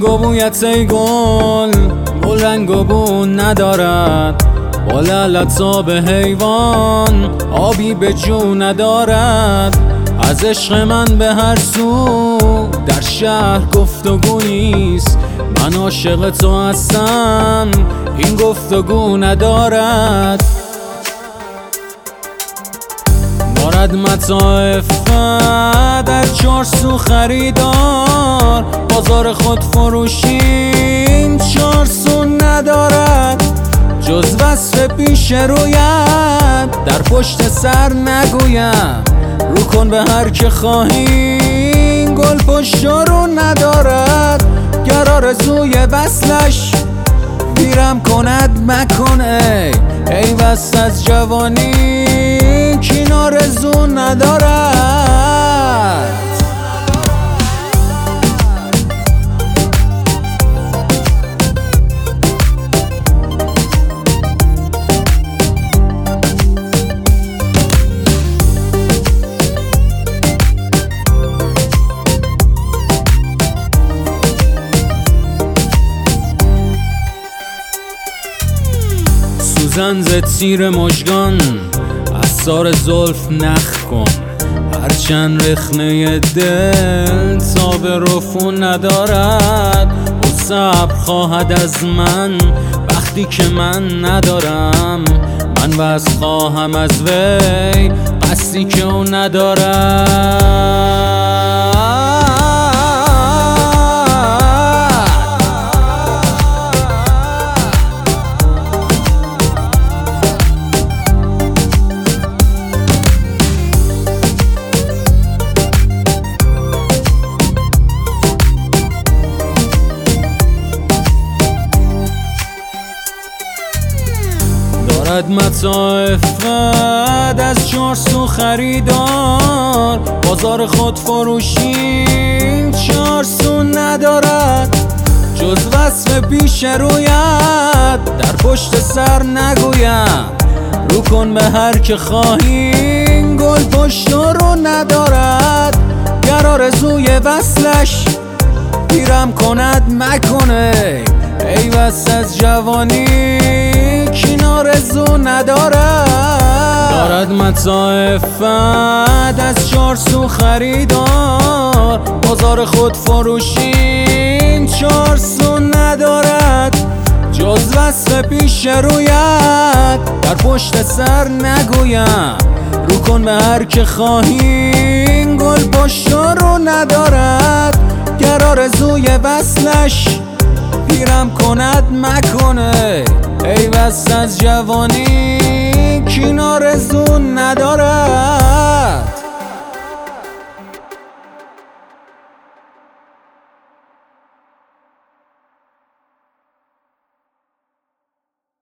و بویت ای گل رنگ و بو ندارد، با لعلت آب حیوان آبی به جو ندارد. از عشق من به هر سو در شهر گفتگوییست، من عاشق تو هستم این گفتگو ندارد. دارد متاع افت در چار سو خریدار، بازار خود فروشین چار سو ندارد. جز وصف پیش رویت در پشت سر نگویم، رو کن به هر که خواهی گل پشت رو ندارد. گر آرزوی وصلش پیرم کند مکنه، ای بس از جوانی کین آرزو ندارد. سوزن ز تیر مژگان از سار زلف نخ کن، هرچند رخنه دل تاب رفو ندارد. او صبر خواهد از من وقتی که من ندارم، من بس خواهم از وی قصدی که او ندارد. دارد متاع افت از چار سو خریدار، بازار خود فروشین چار سو ندارد. جز وصف پیش رویت در پشت سر نگویم، رو کن به هر که خواهی گل پشت رو ندارد. گر آرزوی وصلش پیرم کند مکنه، ای بس از جوانی کین آرزو ندارد. دارد متاع افت از چار سو خریدار، بازار خود فروشین چار سو ندارد. جز وصف پیش رویت در پشت سر نگویم، رو کن به هر که خواهی گل پشت رو ندارد. گر آرزوی وصلش پیرم کند مکنه، ای بس از جوانی کین آرزو ندارد.